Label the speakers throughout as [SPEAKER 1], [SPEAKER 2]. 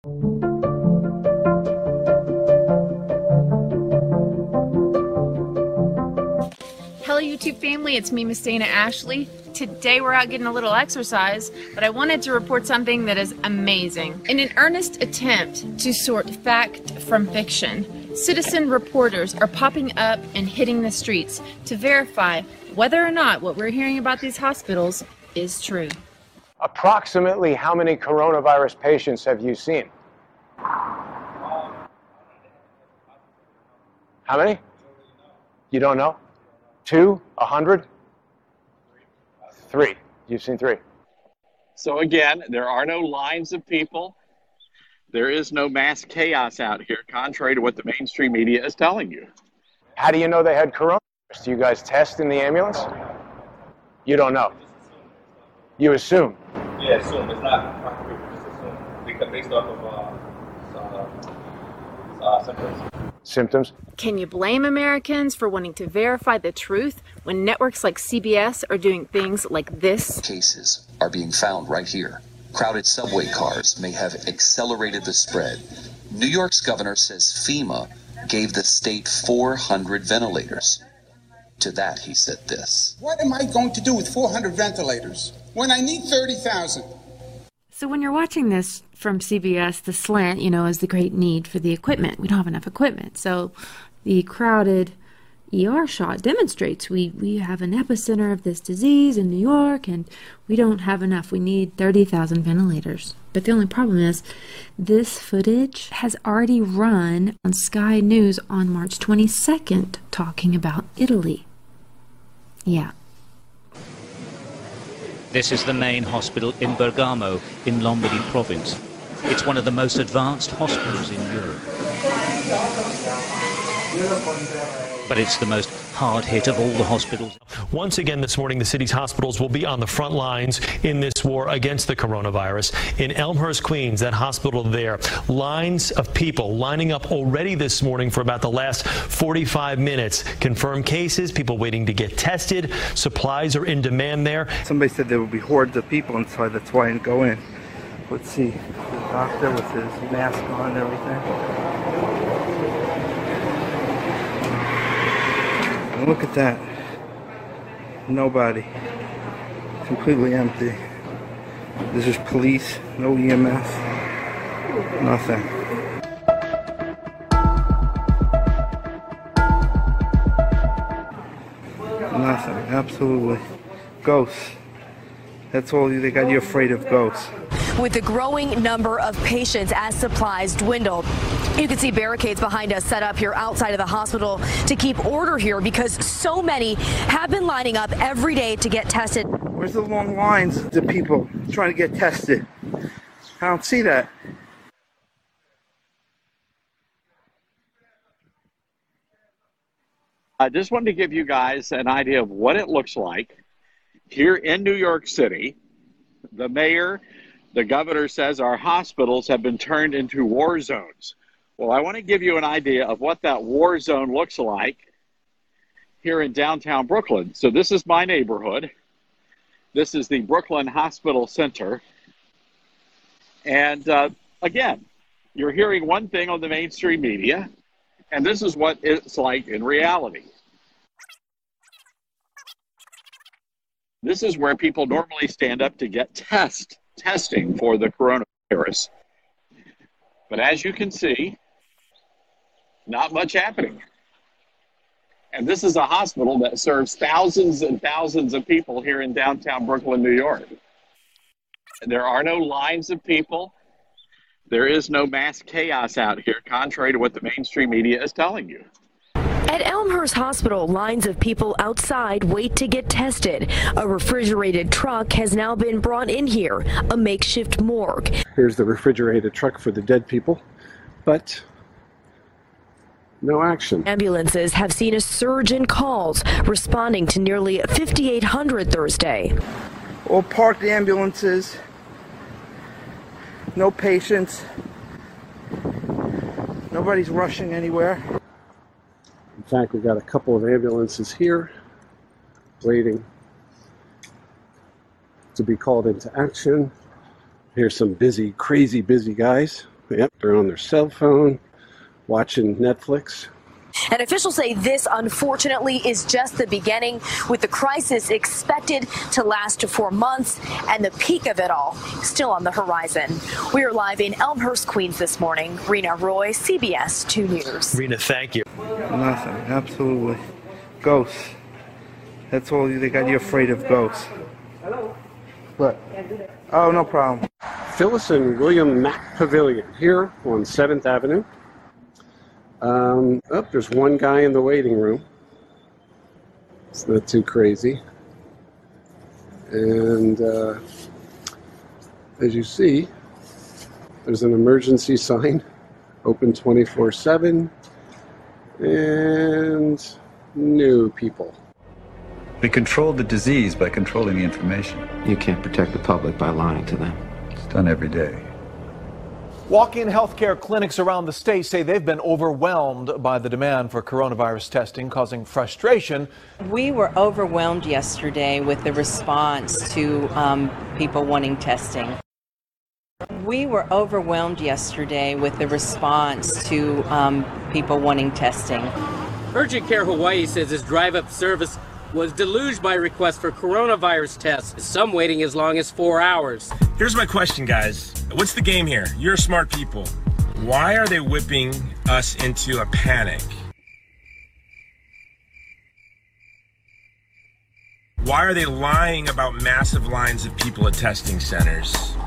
[SPEAKER 1] Hello YouTube family, it's me, Miss Dana Ashley. Today we're out getting a little exercise, but I wanted to report something that is amazing. In an earnest attempt to sort fact from fiction, citizen reporters are popping up and hitting the streets to verify whether or not what we're hearing about these hospitals is true.
[SPEAKER 2] Approximately how many coronavirus patients have you seen? How many? You don't know? 2? 100? 3. You've seen 3.
[SPEAKER 3] So again, there are no lines of people. There is no mass chaos out here, contrary to what the mainstream media is telling you.
[SPEAKER 2] How do you know they had coronavirus? Do you guys test in the ambulance? You don't know. You assume.
[SPEAKER 4] Yeah, assume. It's not concrete, just assume. Because based off of symptoms.
[SPEAKER 2] Symptoms?
[SPEAKER 1] Can you blame Americans for wanting to verify the truth when networks like CBS are doing things like this?
[SPEAKER 5] Cases are being found right here. Crowded subway cars may have accelerated the spread. New York's governor says FEMA gave the state 400 ventilators. To that, he said this.
[SPEAKER 6] What am I going to do with 400 ventilators when I need 30,000?
[SPEAKER 7] So when you're watching this from CBS, the slant, is the great need for the equipment. We don't have enough equipment. So the crowded ER shot demonstrates we have an epicenter of this disease in New York, and we don't have enough. We need 30,000 ventilators. But the only problem is this footage has already run on Sky News on March 22nd talking about Italy. Yeah.
[SPEAKER 8] This is the main hospital in Bergamo in Lombardy province. It's one of the most advanced hospitals in Europe. But it's the most hard hit of all the hospitals.
[SPEAKER 9] Once again this morning, the city's hospitals will be on the front lines in this war against the coronavirus. In Elmhurst, Queens, that hospital there, lines of people lining up already this morning for about the last 45 minutes. Confirmed cases, people waiting to get tested. Supplies are in demand there.
[SPEAKER 10] Somebody said there will be hordes of people inside. That's why I didn't go in. Let's see. The doctor with his mask on and everything. And look at that. Nobody. Completely empty. There's just police, no EMS, nothing. Nothing, absolutely. Ghosts. That's all they got you afraid of, ghosts.
[SPEAKER 11] With the growing number of patients as supplies dwindle, you can see barricades behind us set up here outside of the hospital to keep order here because so many have been lining up every day to get tested.
[SPEAKER 10] Where's the long lines of people trying to get tested? I don't see that.
[SPEAKER 3] I just wanted to give you guys an idea of what it looks like here in New York City. The mayor, the governor says our hospitals have been turned into war zones. Well, I want to give you an idea of what that war zone looks like here in downtown Brooklyn. So this is my neighborhood. This is the Brooklyn Hospital Center. And again, you're hearing one thing on the mainstream media, and this is what it's like in reality. This is where people normally stand up to get testing for the coronavirus. But as you can see, not much happening. And this is a hospital that serves thousands and thousands of people here in downtown Brooklyn, New York. There are no lines of people. There is no mass chaos out here, contrary to what the mainstream media is telling you.
[SPEAKER 11] At Elmhurst Hospital, lines of people outside wait to get tested. A refrigerated truck has now been brought in here, a makeshift morgue.
[SPEAKER 12] Here's the refrigerated truck for the dead people, but no action.
[SPEAKER 11] Ambulances have seen a surge in calls, responding to nearly 5,800 Thursday.
[SPEAKER 10] All parked ambulances, no patients, nobody's rushing anywhere.
[SPEAKER 12] In fact, we've got a couple of ambulances here waiting to be called into action. Here's some busy, crazy busy guys Yep, they're on their cell phone, watching Netflix.
[SPEAKER 11] And officials say this, unfortunately, is just the beginning, with the crisis expected to last for months and the peak of it all still on the horizon. We are live in Elmhurst, Queens this morning. Rena Roy, CBS 2 News.
[SPEAKER 9] Rena, thank you.
[SPEAKER 10] Nothing, absolutely. Ghosts. That's all they got you afraid of, ghosts. What? Oh, no problem.
[SPEAKER 12] Phyllis and William Mack Pavilion here on 7th Avenue. There's one guy in the waiting room. It's not too crazy. And as you see, there's an emergency sign, open 24/7, and new people.
[SPEAKER 13] We control the disease by controlling the information.
[SPEAKER 14] You can't protect the public by lying to them.
[SPEAKER 13] It's done every day.
[SPEAKER 15] Walk-in healthcare clinics around the state say they've been overwhelmed by the demand for coronavirus testing, causing frustration.
[SPEAKER 16] We were overwhelmed yesterday with the response to people wanting testing. We were overwhelmed yesterday with the response to people wanting testing.
[SPEAKER 17] Urgent Care Hawaii says its drive-up service was deluged by requests for coronavirus tests, some waiting as long as 4 hours.
[SPEAKER 18] Here's my question, guys. What's the game here? You're smart people. Why are they whipping us into a panic? Why are they lying about massive lines of people at testing centers?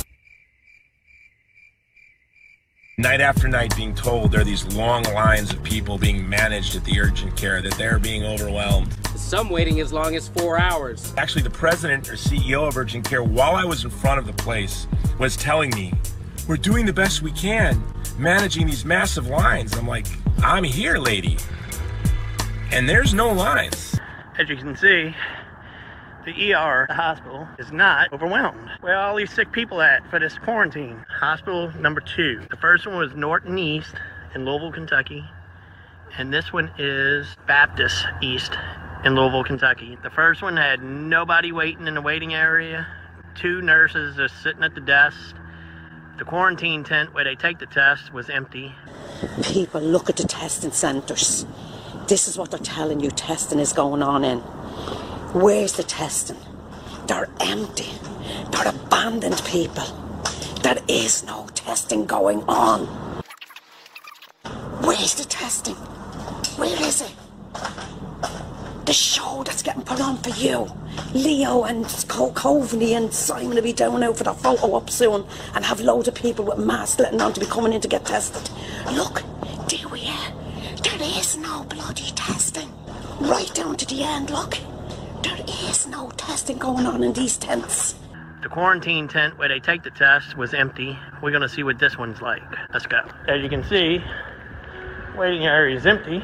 [SPEAKER 18] Night after night being told there are these long lines of people being managed at the urgent care, that they're being overwhelmed.
[SPEAKER 17] Some waiting as long as 4 hours.
[SPEAKER 18] Actually, the president or CEO of urgent care, while I was in front of the place, was telling me, we're doing the best we can, managing these massive lines. I'm like, I'm here, lady. And there's no lines.
[SPEAKER 19] As you can see, the ER, the hospital, is not overwhelmed. Where are all these sick people at for this quarantine? Hospital number 2. The first one was Norton East in Louisville, Kentucky. And this one is Baptist East in Louisville, Kentucky. The first one had nobody waiting in the waiting area. 2 nurses just sitting at the desk. The quarantine tent where they take the test was empty.
[SPEAKER 20] People look at the testing centres. This is what they're telling you testing is going on in. Where's the testing? They're empty. They're abandoned people. There is no testing going on. Where's the testing? Where is it? The show that's getting put on for you. Leo and Coveney and Simon will be down out for the photo op soon and have loads of people with masks letting on to be coming in to get tested. Look, do you hear? There is no bloody testing. Right down to the end, look. There is no testing going on in these tents.
[SPEAKER 19] The quarantine tent where they take the test was empty. We're going to see what this one's like. Let's go. As you can see, waiting area is empty.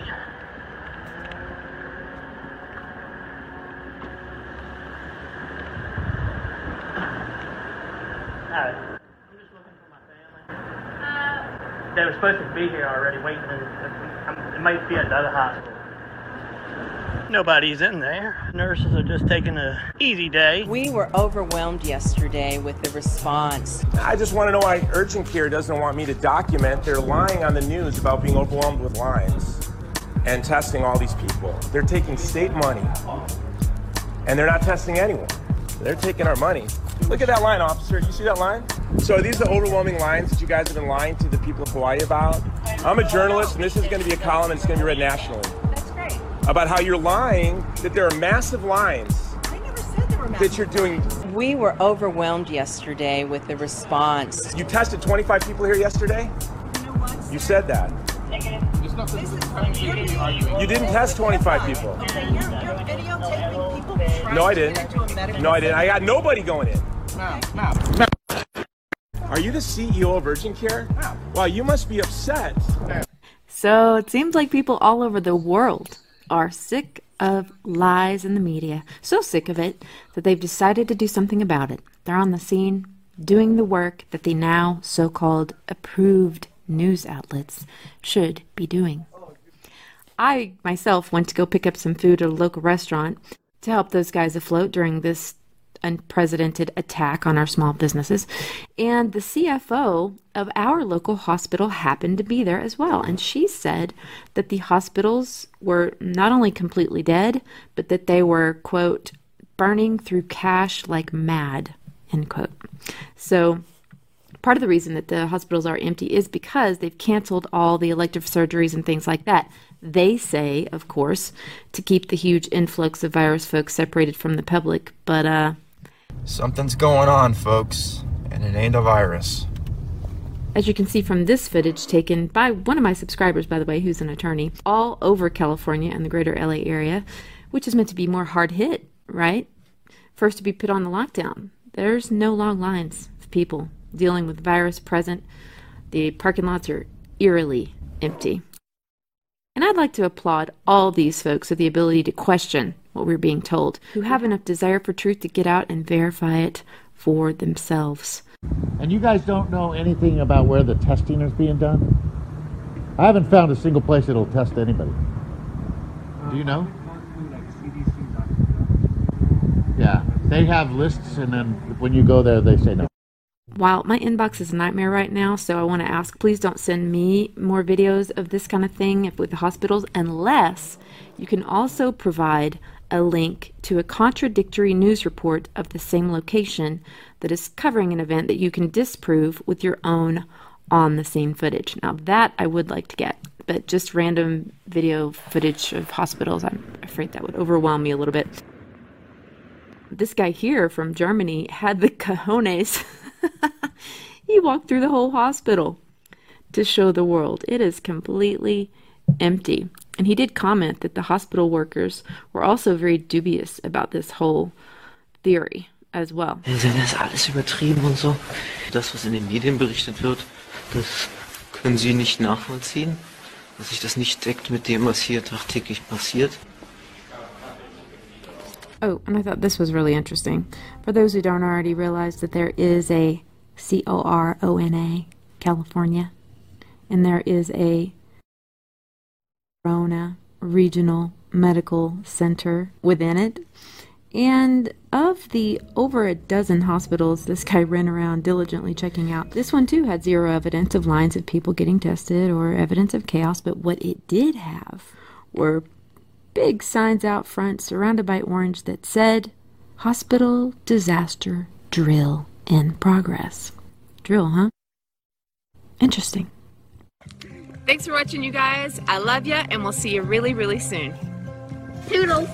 [SPEAKER 19] Hi. I'm just looking for my family. They were supposed to be here already waiting. It might be at the other hospital. Nobody's in there. Nurses are just taking an easy day.
[SPEAKER 16] We were overwhelmed yesterday with the response.
[SPEAKER 18] I just want to know why urgent care doesn't want me to document. They're lying on the news about being overwhelmed with lines and testing all these people. They're taking state money and they're not testing anyone. They're taking our money. Look at that line, officer. You see that line? So are these the overwhelming lines that you guys have been lying to the people of Hawaii about? I'm a journalist, and this is going to be a column, and it's going to be read nationally.
[SPEAKER 21] That's great.
[SPEAKER 18] About how you're lying, that there are massive lines.
[SPEAKER 21] I never said there were massive.
[SPEAKER 18] That you're doing.
[SPEAKER 16] We were overwhelmed yesterday with the response.
[SPEAKER 18] You tested 25 people here yesterday?
[SPEAKER 21] You know what?
[SPEAKER 18] You said that. You didn't test 25 people.
[SPEAKER 21] Okay, you're videotaping people.
[SPEAKER 18] No, I didn't. No, I didn't. I got nobody going in. Are you the CEO of Urgent Care? Wow, you must be upset.
[SPEAKER 7] So it seems like people all over the world are sick of lies in the media. So sick of it that they've decided to do something about it. They're on the scene doing the work that the now so-called approved news outlets should be doing. I myself went to go pick up some food at a local restaurant to help those guys afloat during this unprecedented attack on our small businesses. And the CFO of our local hospital happened to be there as well. And she said that the hospitals were not only completely dead, but that they were, quote, burning through cash like mad, end quote. So part of the reason that the hospitals are empty is because they've canceled all the elective surgeries and things like that. They say, of course, to keep the huge influx of virus folks separated from the public, but
[SPEAKER 4] something's going on, folks, and it ain't a virus.
[SPEAKER 7] As you can see from this footage taken by one of my subscribers, by the way, who's an attorney, all over California and the greater LA area, which is meant to be more hard hit, right? First to be put on the lockdown. There's no long lines of people dealing with the virus present. The parking lots are eerily empty. And I'd like to applaud all these folks with the ability to question what we're being told, who have enough desire for truth to get out and verify it for themselves.
[SPEAKER 22] And you guys don't know anything about where the testing is being done? I haven't found a single place that'll test anybody. Do you know? Yeah, they have lists, and then when you go there, they say no.
[SPEAKER 7] While my inbox is a nightmare right now, so I want to ask, please don't send me more videos of this kind of thing with the hospitals, unless you can also provide a link to a contradictory news report of the same location that is covering an event that you can disprove with your own on-the-scene footage. Now that I would like to get, but just random video footage of hospitals, I'm afraid that would overwhelm me a little bit. This guy here from Germany had the cojones. He walked through the whole hospital to show the world it is completely empty. And he did comment that the hospital workers were also very dubious about this whole theory as well.
[SPEAKER 23] Das ist alles übertrieben und so. Das, was in den Medien berichtet wird, das können Sie nicht nachvollziehen, dass sich das nicht deckt mit dem, was hier tagtäglich passiert.
[SPEAKER 7] Oh, and I thought this was really interesting. For those who don't already realize that there is a CORONA, California, and there is a Corona Regional Medical Center within it. And of the over a dozen hospitals this guy ran around diligently checking out, this one too had zero evidence of lines of people getting tested or evidence of chaos, but what it did have were big signs out front surrounded by orange that said, "Hospital Disaster Drill in Progress." Drill, huh? Interesting.
[SPEAKER 1] Thanks for watching, you guys. I love ya, and we'll see you really, really soon. Toodles.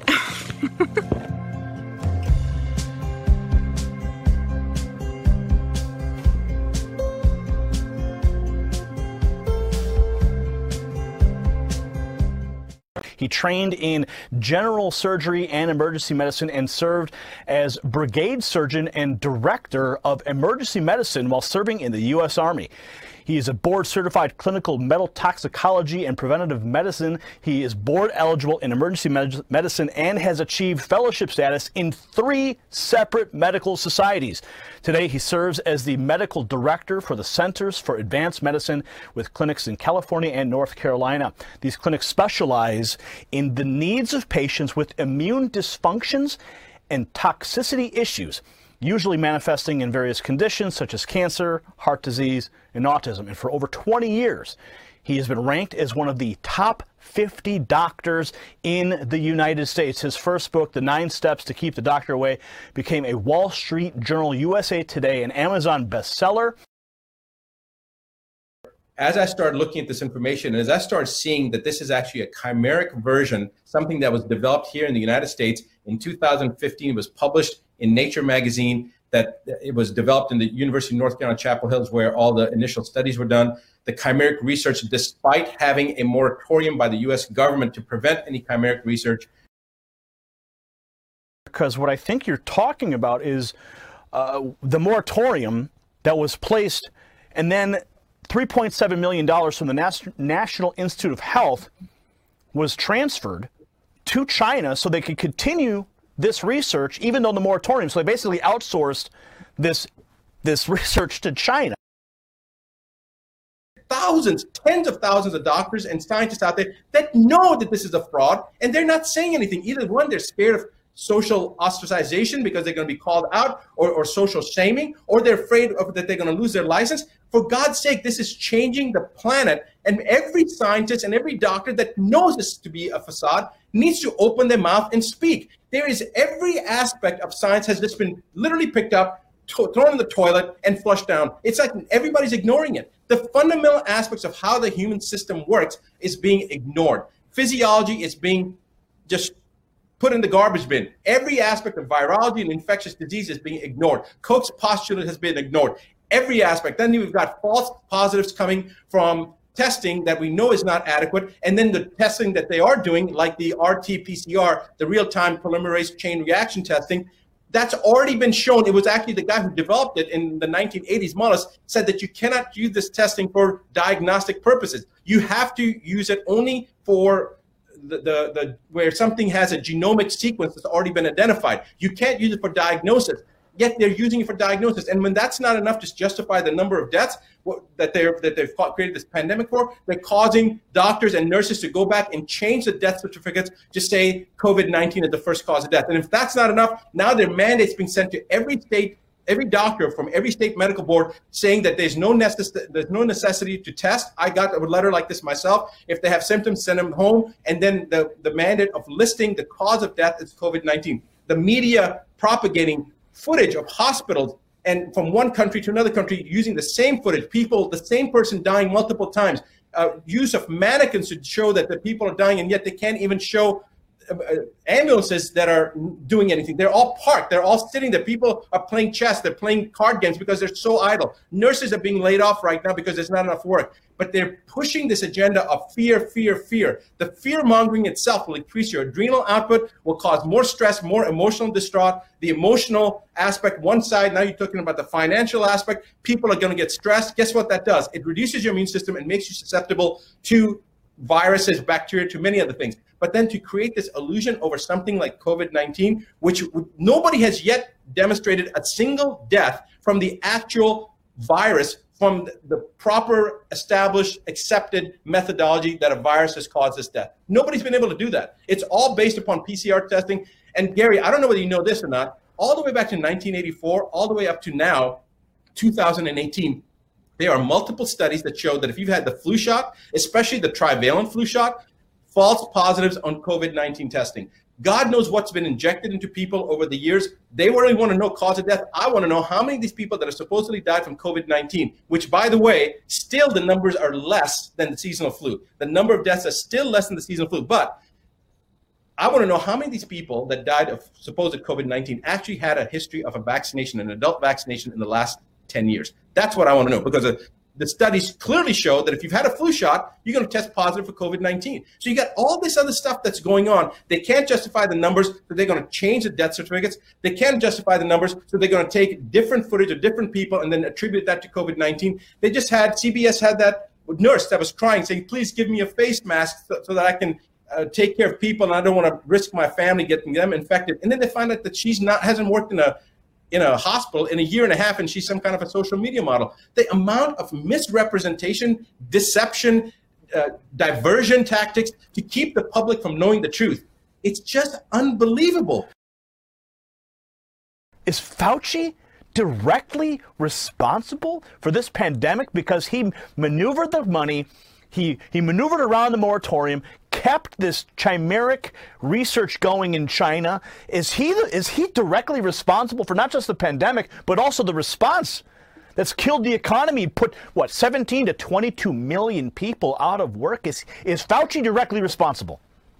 [SPEAKER 24] He trained in general surgery and emergency medicine and served as brigade surgeon and director of emergency medicine while serving in the U.S. Army. He is a board-certified clinical metal toxicology and preventative medicine. He is board-eligible in emergency medicine and has achieved fellowship status in 3 separate medical societies. Today, he serves as the medical director for the Centers for Advanced Medicine with clinics in California and North Carolina. These clinics specialize in the needs of patients with immune dysfunctions and toxicity issues, usually manifesting in various conditions such as cancer, heart disease, and autism. And for over 20 years, he has been ranked as one of the top 50 doctors in the United States. His first book, The 9 Steps to Keep the Doctor Away, became a Wall Street Journal, USA Today, and Amazon bestseller.
[SPEAKER 25] As I started looking at this information, and as I started seeing that this is actually a chimeric version, something that was developed here in the United States in 2015, it was published in Nature magazine, that it was developed in the University of North Carolina, Chapel Hill, where all the initial studies were done. The chimeric research, despite having a moratorium by the U.S. government to prevent any chimeric research.
[SPEAKER 24] Because what I think you're talking about is the moratorium that was placed, and then $3.7 million from the National Institute of Health was transferred to China so they could continue this research, even though the moratorium. So they basically outsourced this research to China.
[SPEAKER 25] Thousands, tens of thousands of doctors and scientists out there that know that this is a fraud, and they're not saying anything. Either one, they're scared of social ostracization because they're going to be called out, or social shaming, or they're afraid of that they're going to lose their license. For God's sake, this is changing the planet, and every scientist and every doctor that knows this to be a facade needs to open their mouth and speak. There is every aspect of science has just been literally picked up, thrown in the toilet, and flushed down. It's like everybody's ignoring it. The fundamental aspects of how the human system works is being ignored. Physiology is being just put in the garbage bin. Every aspect of virology and infectious disease is being ignored. Koch's postulate has been ignored. Every aspect. Then we've got false positives coming from testing that we know is not adequate, and then the testing that they are doing, like the RT-PCR, the real-time polymerase chain reaction testing, that's already been shown. It was actually the guy who developed it in the 1980s, Mullis, said that you cannot use this testing for diagnostic purposes. You have to use it only for the where something has a genomic sequence that's already been identified. You can't use it for diagnosis. Yet they're using it for diagnosis. And when that's not enough to justify the number of deaths that they've created this pandemic for, they're causing doctors and nurses to go back and change the death certificates to say COVID-19 is the first cause of death. And if that's not enough, now their mandates being sent to every state, every doctor from every state medical board saying that there's no necessity to test. I got a letter like this myself. If they have symptoms, send them home. And then the mandate of listing the cause of death is COVID-19. The media propagating footage of hospitals and from one country to another country using the same footage, people, the same person dying multiple times, use of mannequins to show that the people are dying, and yet they can't even show ambulances that are doing anything. They're all parked. They're all sitting there. People are playing chess. They're playing card games because they're so idle. Nurses are being laid off right now because there's not enough work. But they're pushing this agenda of fear, fear, fear. The fear-mongering itself will increase your adrenal output, will cause more stress, more emotional distraught. The emotional aspect, one side, now you're talking about the financial aspect. People are going to get stressed. Guess what that does? It reduces your immune system and makes you susceptible to viruses, bacteria, to many other things. But then to create this illusion over something like COVID-19, which nobody has yet demonstrated a single death from the actual virus, from the proper, established, accepted methodology that a virus has caused this death. Nobody's been able to do that. It's all based upon PCR testing. And Gary, I don't know whether you know this or not, all the way back to 1984, all the way up to now, 2018, there are multiple studies that show that if you've had the flu shot, especially the trivalent flu shot, false positives on COVID-19 testing. God knows what's been injected into people over the years. They really want to know cause of death. I want to know how many of these people that are supposedly died from COVID-19, which, by the way, still the numbers are less than the seasonal flu. The number of deaths are still less than the seasonal flu. But I want to know how many of these people that died of supposed COVID-19 actually had a history of a vaccination, an adult vaccination in the last 10 years. That's what I want to know, because the studies clearly show that if you've had a flu shot, you're going to test positive for COVID-19. So you got all this other stuff that's going on. They can't justify the numbers, so they're going to change the death certificates. They can't justify the numbers, so they're going to take different footage of different people and then attribute that to COVID-19. They just had, CBS had that nurse that was crying, saying, please give me a face mask so that I can take care of people, and I don't want to risk my family getting them infected. And then they find out that hasn't worked in a hospital in a year and a half, and she's some kind of a social media model. The amount of misrepresentation, deception, diversion tactics to keep the public from knowing the truth, it's just unbelievable.
[SPEAKER 24] Is Fauci directly responsible for this pandemic because he maneuvered the money, he maneuvered around the moratorium, kept this chimeric research going in China? Is he directly responsible for not just the pandemic, but also the response that's killed the economy, put, 17 to 22 million people out of work? Is Fauci directly responsible?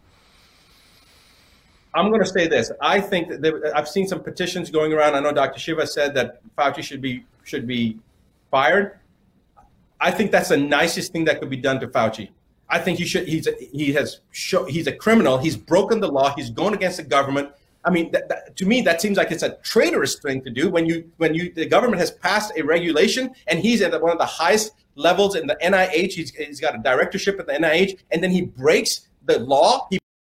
[SPEAKER 25] I'm going to say this. I think that I've seen some petitions going around. I know Dr. Shiva said that Fauci should be fired. I think that's the nicest thing that could be done to Fauci. I think he's a criminal. He's broken the law. He's going against the government. I mean, to me, that seems like it's a traitorous thing to do when the government has passed a regulation and he's at one of the highest levels in the NIH. He's got a directorship at the NIH, and then he breaks the law.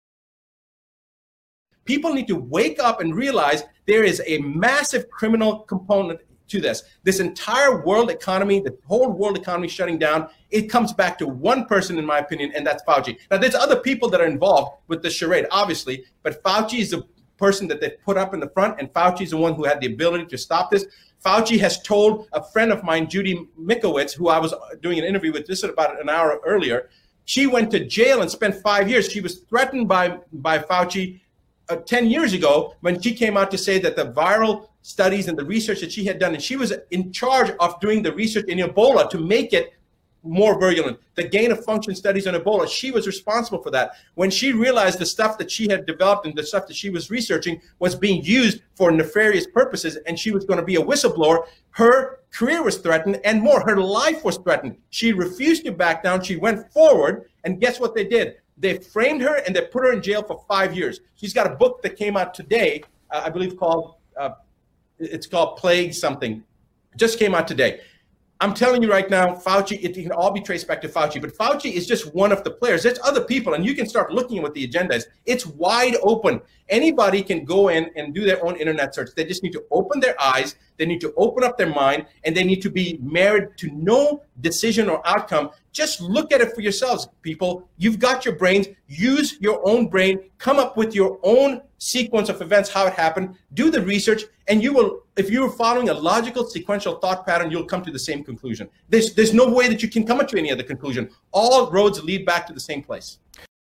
[SPEAKER 25] People need to wake up and realize there is a massive criminal component to this. This entire world economy, the whole world economy shutting down, it comes back to one person, in my opinion, and that's Fauci. Now, there's other people that are involved with the charade, obviously, but Fauci is the person that they put up in the front, and Fauci is the one who had the ability to stop this. Fauci has told a friend of mine, Judy Mikowitz, who I was doing an interview with just about an hour earlier, she went to jail and spent 5 years. She was threatened by Fauci 10 years ago when she came out to say that the viral studies and the research that she had done, and she was in charge of doing the research in Ebola to make it more virulent. The gain of function studies on Ebola, she was responsible for that. When she realized the stuff that she had developed and the stuff that she was researching was being used for nefarious purposes, and she was going to be a whistleblower, her career was threatened and more. Her life was threatened. She refused to back down. She went forward, and guess what they did? They framed her and they put her in jail for 5 years. She's got a book that came out today, I believe called, it's called Plague something. It just came out today. I'm telling you right now, Fauci, it can all be traced back to Fauci, but Fauci is just one of the players. There's other people, and you can start looking at what the agenda is. It's wide open. Anybody can go in and do their own internet search. They just need to open their eyes, they need to open up their mind, and they need to be married to no decision or outcome. Just look at it for yourselves, people. You've got your brains. Use your own brain. Come up with your own sequence of events, how it happened. Do the research, and you will, if you're following a logical, sequential thought pattern, you'll come to the same conclusion. There's no way that you can come to any other conclusion. All roads lead back to the same place.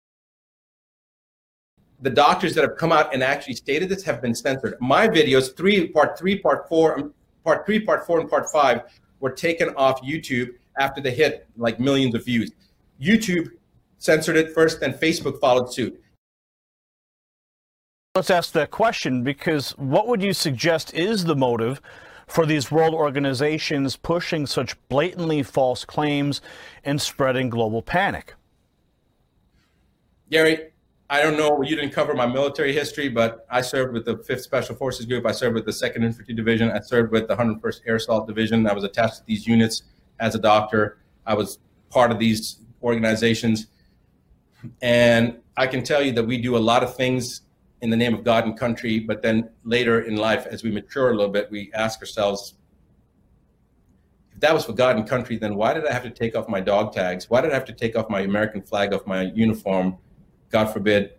[SPEAKER 25] The doctors that have come out and actually stated this have been censored. My videos, part 3, part 4, and part 5 were taken off YouTube after they hit like millions of views. YouTube censored it first, then Facebook followed suit.
[SPEAKER 24] Let's ask that question, because what would you suggest is the motive for these world organizations pushing such blatantly false claims and spreading global panic?
[SPEAKER 25] Gary, I don't know, you didn't cover my military history, but I served with the 5th Special Forces Group. I served with the 2nd Infantry Division. I served with the 101st Air Assault Division. I was attached to these units as a doctor. I was part of these organizations. And I can tell you that we do a lot of things in the name of God and country, but then later in life, as we mature a little bit, we ask ourselves, if that was for God and country, then why did I have to take off my dog tags? Why did I have to take off my American flag off my uniform? God forbid,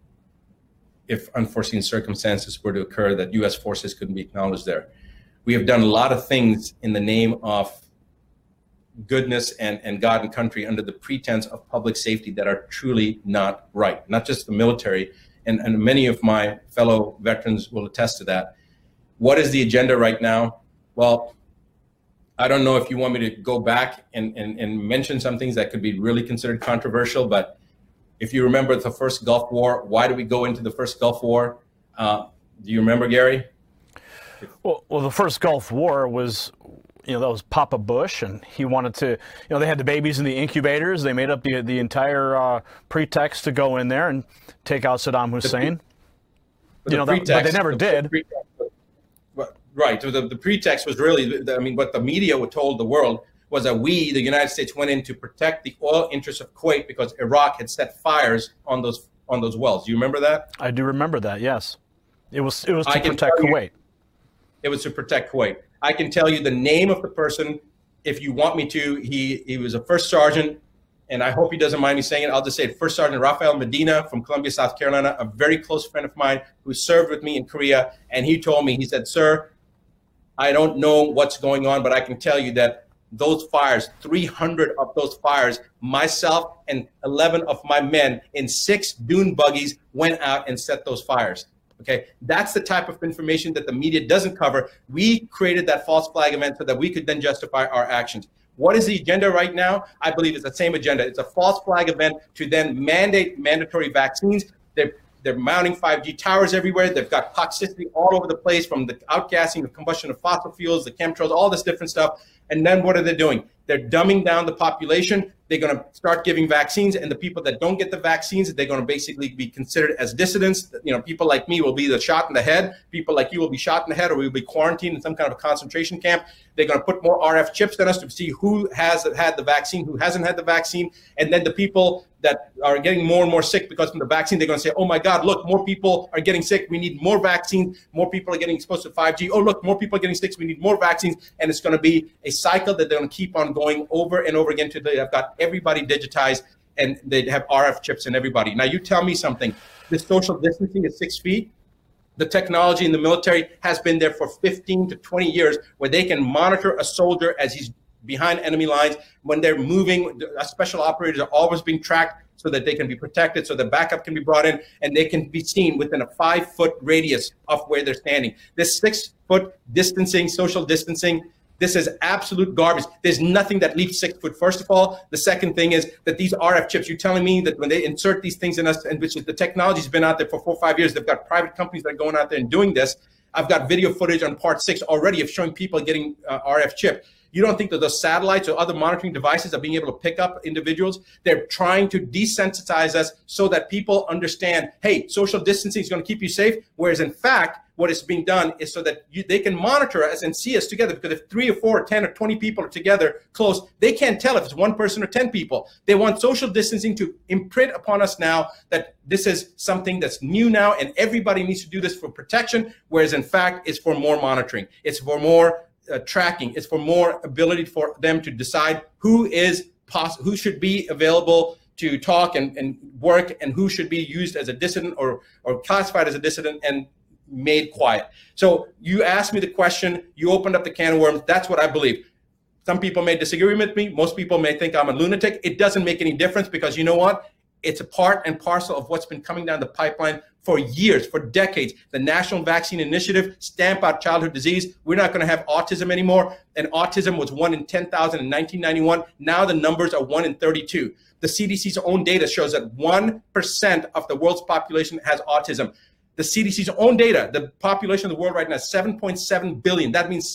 [SPEAKER 25] if unforeseen circumstances were to occur, that U.S. forces couldn't be acknowledged there. We have done a lot of things in the name of goodness and God and country under the pretense of public safety that are truly not right. Not just the military, and many of my fellow veterans will attest to that. What is the agenda right now? Well, I don't know if you want me to go back and mention some things that could be really considered controversial, but if you remember the first Gulf War, why did we go into the first Gulf War? Do you remember, Gary?
[SPEAKER 24] Well, the first Gulf War was, that was Papa Bush, and he wanted to, they had the babies in the incubators. They made up the entire pretext to go in there and take out Saddam Hussein. But they never did.
[SPEAKER 25] Right. So the pretext was really, what the media told the world was that we, the United States, went in to protect the oil interests of Kuwait because Iraq had set fires on those wells. Do you remember that?
[SPEAKER 24] I do remember that. Yes, it was to protect Kuwait.
[SPEAKER 25] It was to protect Kuwait. I can tell you the name of the person if you want me to. He was a first sergeant, and I hope he doesn't mind me saying it. I'll just say it. First Sergeant Rafael Medina from Columbia, South Carolina, a very close friend of mine who served with me in Korea. And he told me, he said, "Sir, I don't know what's going on, but I can tell you that those fires, 300 of those fires, myself and 11 of my men in 6 dune buggies went out and set those fires." Okay, that's the type of information that the media doesn't cover. We created that false flag event so that we could then justify our actions. What is the agenda right now? I believe it's the same agenda. It's a false flag event to then mandate mandatory vaccines. They're mounting 5G towers everywhere. They've got toxicity all over the place, from the outgassing, the combustion of fossil fuels, the chemtrails, all this different stuff. And then what are they doing? They're dumbing down the population. They're going to start giving vaccines, and the people that don't get the vaccines, they're going to basically be considered as dissidents. People like me will be the shot in the head. People like you will be shot in the head, or we'll be quarantined in some kind of a concentration camp. They're going to put more RF chips in us to see who has had the vaccine, who hasn't had the vaccine. And then the people that are getting more and more sick because of the vaccine, they're going to say, "Oh my God, look, more people are getting sick. We need more vaccines. More people are getting exposed to 5G. Oh, look, more people are getting sick. We need more vaccines." And it's going to be a cycle that they're going to keep on going over and over again until they've got everybody digitized and they have RF chips in everybody. Now, you tell me something. This social distancing is 6 feet. The technology in the military has been there for 15 to 20 years, where they can monitor a soldier as he's behind enemy lines. When they're moving, special operators are always being tracked so that they can be protected, so the backup can be brought in, and they can be seen within a 5-foot radius of where they're standing. This 6-foot distancing, social distancing, this is absolute garbage. There's nothing that leaps 6 foot, first of all. The second thing is that these RF chips, you're telling me that when they insert these things in us, and which is the technology's been out there for 4 or 5 years, they've got private companies that are going out there and doing this. I've got video footage on part 6 already of showing people getting RF chip. You don't think that the satellites or other monitoring devices are being able to pick up individuals? They're trying to desensitize us so that people understand, hey, social distancing is going to keep you safe, whereas in fact, what is being done is so that they can monitor us and see us together, because if 3 or 4 or 10 or 20 people are together close, they can't tell if it's 1 person or 10 people. They want social distancing to imprint upon us now that this is something that's new now, and everybody needs to do this for protection, whereas in fact, it's for more monitoring. It's for more tracking. It's for more ability for them to decide who should be available to talk and work, and who should be used as a dissident or classified as a dissident and made quiet. So you asked me the question, you opened up the can of worms. That's what I believe. Some people may disagree with me. Most people may think I'm a lunatic. It doesn't make any difference, because you know what? It's a part and parcel of what's been coming down the pipeline for years, for decades. The National Vaccine Initiative, stamp out childhood disease. We're not going to have autism anymore. And autism was 1 in 10,000 in 1991. Now the numbers are 1 in 32. The CDC's own data shows that 1% of the world's population has autism. The CDC's own data, the population of the world right now is 7.7 billion. That means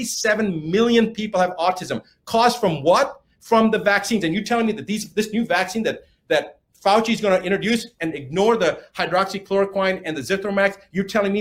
[SPEAKER 25] 77 million people have autism. Caused from what? From the vaccines. And you're telling me that this new vaccine that Fauci is going to introduce and ignore the hydroxychloroquine and the Zithromax, you're telling me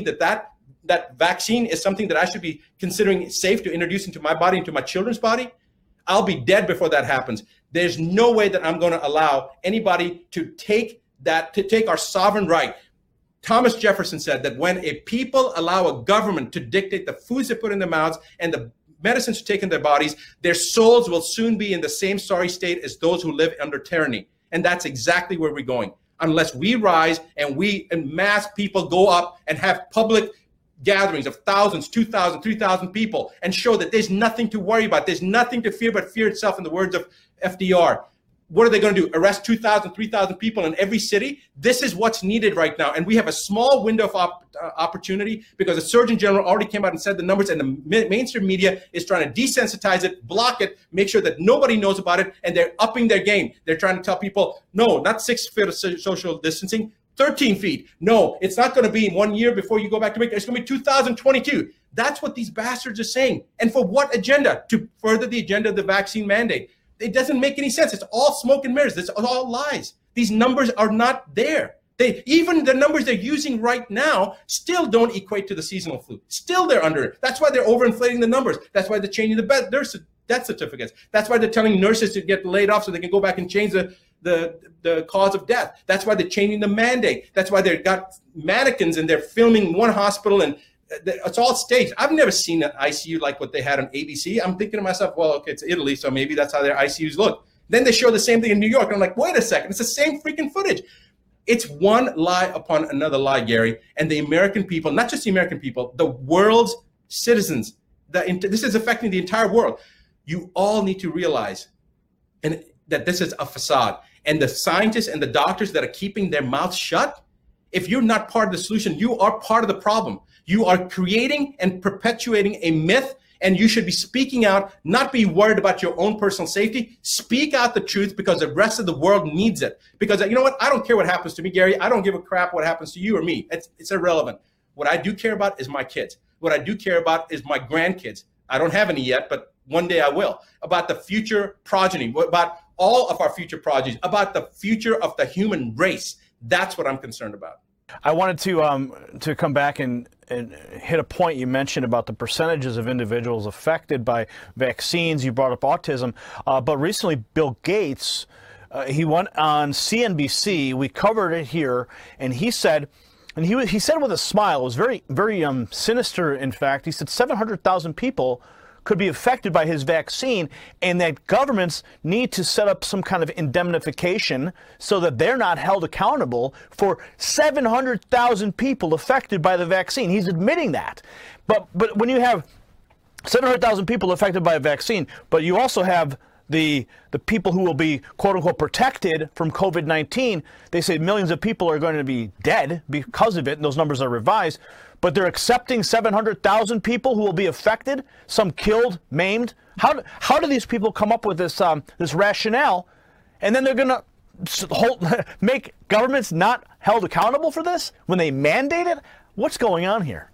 [SPEAKER 25] that vaccine is something that I should be considering safe to introduce into my body, into my children's body? I'll be dead before that happens. There's no way that I'm going to allow anybody to take our sovereign right. Thomas Jefferson said that when a people allow a government to dictate the foods they put in their mouths and the medicines to take in their bodies, their souls will soon be in the same sorry state as those who live under tyranny. And that's exactly where we're going. Unless we rise and we en masse people go up and have public gatherings of thousands, 2,000, 3,000 people and show that there's nothing to worry about. There's nothing to fear but fear itself, in the words of FDR. What are they going to do? Arrest 2,000, 3,000 people in every city? This is what's needed right now. And we have a small window of opportunity, because the Surgeon General already came out and said the numbers, and the mainstream media is trying to desensitize it, block it, make sure that nobody knows about it, and they're upping their game. They're trying to tell people, no, not 6 feet of social distancing, 13 feet. No, it's not going to be 1 year before you go back to make it. It's going to be 2022. That's what these bastards are saying. And for what agenda? To further the agenda of the vaccine mandate. It doesn't make any sense. It's all smoke and mirrors. It's all lies. These numbers are not there. Even the numbers they're using right now still don't equate to the seasonal flu. Still they're under it. That's why they're overinflating the numbers. That's why they're changing the death certificates. That's why they're telling nurses to get laid off so they can go back and change the cause of death. That's why they're changing the mandate. That's why they've got mannequins and they're filming one hospital, and it's all staged. I've never seen an ICU like what they had on ABC. I'm thinking to myself, well, okay, it's Italy, so maybe that's how their ICUs look. Then they show the same thing in New York. And I'm like, wait a second, it's the same freaking footage. It's one lie upon another lie, Gary. And the American people, not just the American people, the world's citizens, this is affecting the entire world. You all need to realize that this is a facade. And the scientists and the doctors that are keeping their mouths shut, if you're not part of the solution, you are part of the problem. You are creating and perpetuating a myth, and you should be speaking out, not be worried about your own personal safety. Speak out the truth, because the rest of the world needs it. Because you know what? I don't care what happens to me, Gary. I don't give a crap what happens to you or me. It's irrelevant. What I do care about is my kids. What I do care about is my grandkids. I don't have any yet, but one day I will. About the future progeny, about all of our future progenies, about the future of the human race. That's what I'm concerned about.
[SPEAKER 24] I wanted to come back and hit a point you mentioned about the percentages of individuals affected by vaccines. You brought up autism, but recently Bill Gates, he went on CNBC. We covered it here, and he said, he said with a smile, it was very, very sinister. In fact, he said 700,000 people could be affected by his vaccine, and that governments need to set up some kind of indemnification so that they're not held accountable for 700,000 people affected by the vaccine. He's admitting that. But when you have 700,000 people affected by a vaccine, but you also have the people who will be, quote unquote, protected from COVID-19, they say millions of people are going to be dead because of it, and those numbers are revised, but they're accepting 700,000 people who will be affected, some killed, maimed. How do these people come up with this this rationale, and then they're going to make governments not held accountable for this when they mandate it? What's going on here?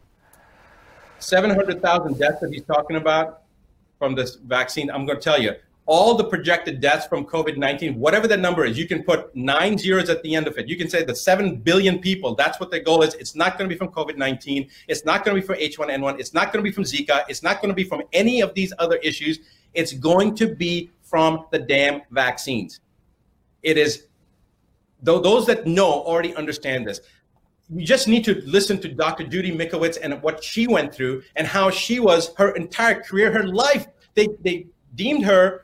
[SPEAKER 25] 700,000 deaths that he's talking about from this vaccine, I'm going to tell you, all the projected deaths from COVID-19, whatever the number is, you can put 9 zeros at the end of it. You can say the 7 billion people, that's what their goal is. It's not going to be from COVID-19. It's not going to be from H1N1. It's not going to be from Zika. It's not going to be from any of these other issues. It's going to be from the damn vaccines. It is, those that know already understand this. You just need to listen to Dr. Judy Mikovits and what she went through and how she was, her entire career, her life, they deemed her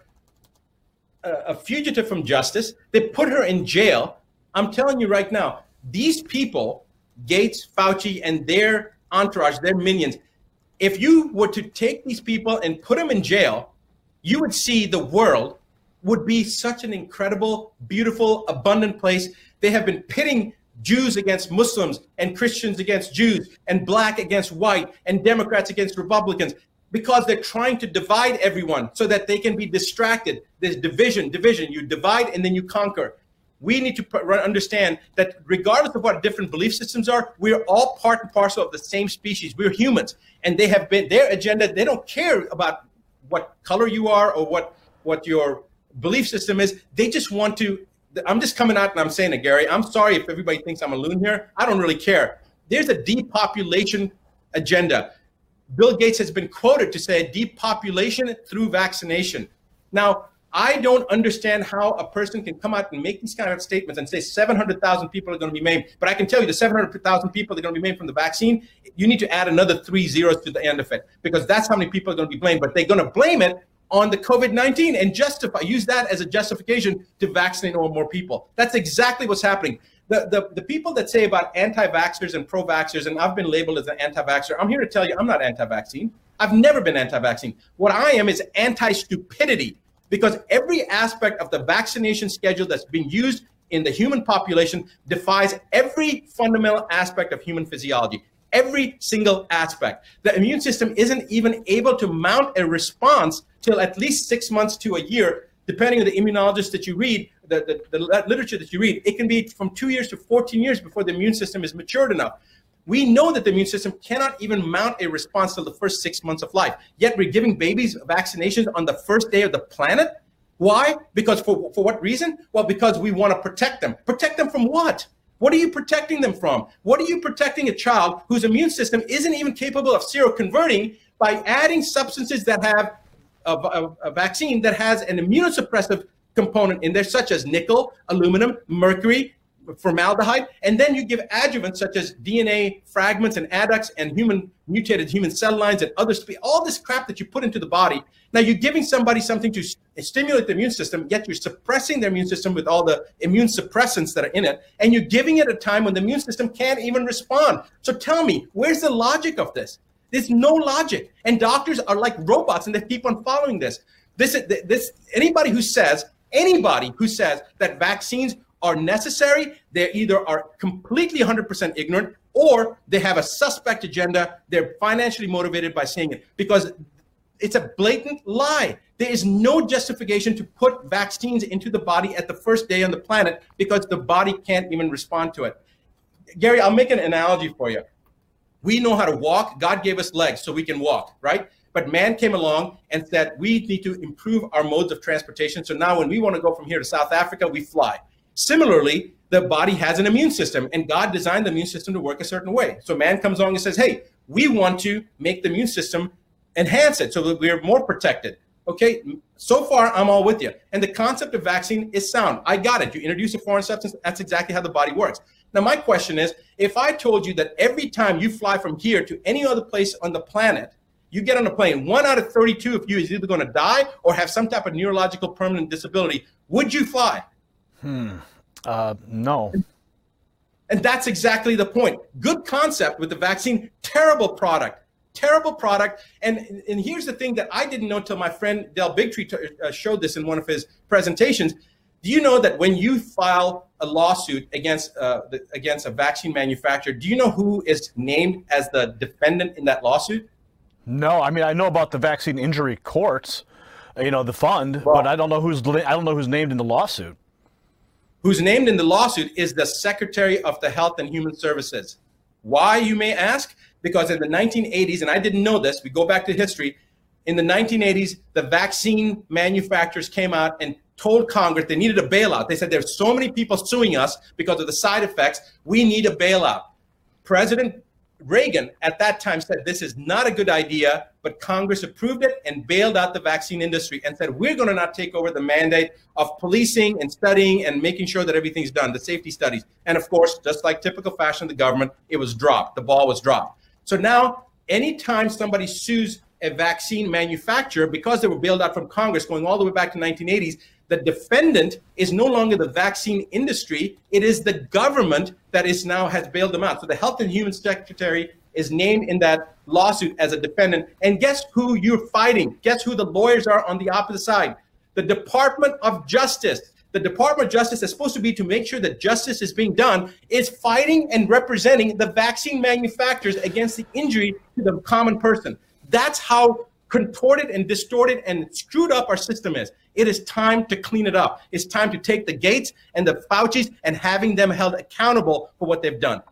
[SPEAKER 25] a fugitive from justice. They put her in jail. I'm telling you right now, these people, Gates, Fauci, and their entourage, their minions, if you were to take these people and put them in jail, you would see the world would be such an incredible, beautiful, abundant place. They have been pitting Jews against Muslims and Christians against Jews and black against white and Democrats against Republicans, because they're trying to divide everyone so that they can be distracted. There's division. You divide and then you conquer. We need to understand that regardless of what different belief systems are, we're all part and parcel of the same species. We're humans. And they have been, their agenda, they don't care about what color you are or what your belief system is. They just want to, I'm just coming out and I'm saying it, Gary. I'm sorry if everybody thinks I'm a loon here. I don't really care. There's a depopulation agenda. Bill Gates has been quoted to say depopulation through vaccination. Now, I don't understand how a person can come out and make these kind of statements and say 700,000 people are going to be maimed. But I can tell you the 700,000 people that are going to be maimed from the vaccine, you need to add another 3 zeros to the end of it, because that's how many people are going to be blamed. But they're going to blame it on the COVID-19 and use that as a justification to vaccinate more people. That's exactly what's happening. The people that say about anti-vaxxers and pro-vaxxers, and I've been labeled as an anti-vaxxer, I'm here to tell you I'm not anti-vaccine. I've never been anti-vaccine. What I am is anti-stupidity, because every aspect of the vaccination schedule that's being used in the human population defies every fundamental aspect of human physiology. Every single aspect. The immune system isn't even able to mount a response till at least 6 months to a year, depending on the immunologist that you read, the literature that you read. It can be from 2 years to 14 years before the immune system is matured enough. We know that the immune system cannot even mount a response till the first 6 months of life. Yet we're giving babies vaccinations on the first day of the planet. Why? Because for what reason? Well, because we want to protect them. Protect them from what? What are you protecting them from? What are you protecting a child whose immune system isn't even capable of seroconverting by adding substances that have a vaccine that has an immunosuppressive component in there, such as nickel, aluminum, mercury, formaldehyde, and then you give adjuvants such as DNA fragments and adducts and mutated human cell lines and others, all this crap that you put into the body. Now you're giving somebody something to stimulate the immune system, yet you're suppressing their immune system with all the immune suppressants that are in it, and you're giving it at a time when the immune system can't even respond. So tell me, where's the logic of this? There's no logic, and doctors are like robots, and they keep on following this. Anybody who says that vaccines are necessary, they either are completely 100% ignorant, or they have a suspect agenda. They're financially motivated by saying it, because it's a blatant lie. There is no justification to put vaccines into the body at the first day on the planet, because the body can't even respond to it. Gary, I'll make an analogy for you. We know how to walk. God gave us legs so we can walk, right? But man came along and said, we need to improve our modes of transportation. So now when we want to go from here to South Africa, we fly. Similarly, the body has an immune system, and God designed the immune system to work a certain way. So man comes along and says, hey, we want to make the immune system, enhance it so that we're more protected. Okay, so far I'm all with you. And the concept of vaccine is sound. I got it. You introduce a foreign substance, that's exactly how the body works. Now my question is, if I told you that every time you fly from here to any other place on the planet, You get on a plane, 1 out of 32 of you is either going to die or have some type of neurological permanent disability. Would you fly?
[SPEAKER 24] No.
[SPEAKER 25] And that's exactly the point. Good concept with the vaccine, terrible product. Terrible product. And here's the thing that I didn't know until my friend Del Bigtree showed this in one of his presentations. Do you know that when you file a lawsuit against a vaccine manufacturer, do you know who is named as the defendant in that lawsuit?
[SPEAKER 24] No, I mean, I know about the vaccine injury courts, you know, the fund, but I don't know who's named in the lawsuit.
[SPEAKER 25] Who's named in the lawsuit is the Secretary of the Health and Human Services. Why, you may ask? Because in the 1980s, and I didn't know this, we go back to history, in the 1980s, the vaccine manufacturers came out and told Congress they needed a bailout. They said there's so many people suing us because of the side effects, we need a bailout. President Reagan at that time said this is not a good idea, but Congress approved it and bailed out the vaccine industry and said we're going to not take over the mandate of policing and studying and making sure that everything's done, the safety studies. And of course, just like typical fashion of the government, it was dropped. The ball was dropped. So now, anytime somebody sues a vaccine manufacturer because they were bailed out from Congress going all the way back to the 1980s, the defendant is no longer the vaccine industry. It is the government that is now has bailed them out. So the Health and Human Secretary is named in that lawsuit as a defendant. And guess who you're fighting? Guess who the lawyers are on the opposite side? The Department of Justice. The Department of Justice is supposed to be to make sure that justice is being done, is fighting and representing the vaccine manufacturers against the injury to the common person. That's how contorted and distorted and screwed up our system is. It is time to clean it up. It's time to take the Gates and the Faucis and having them held accountable for what they've done.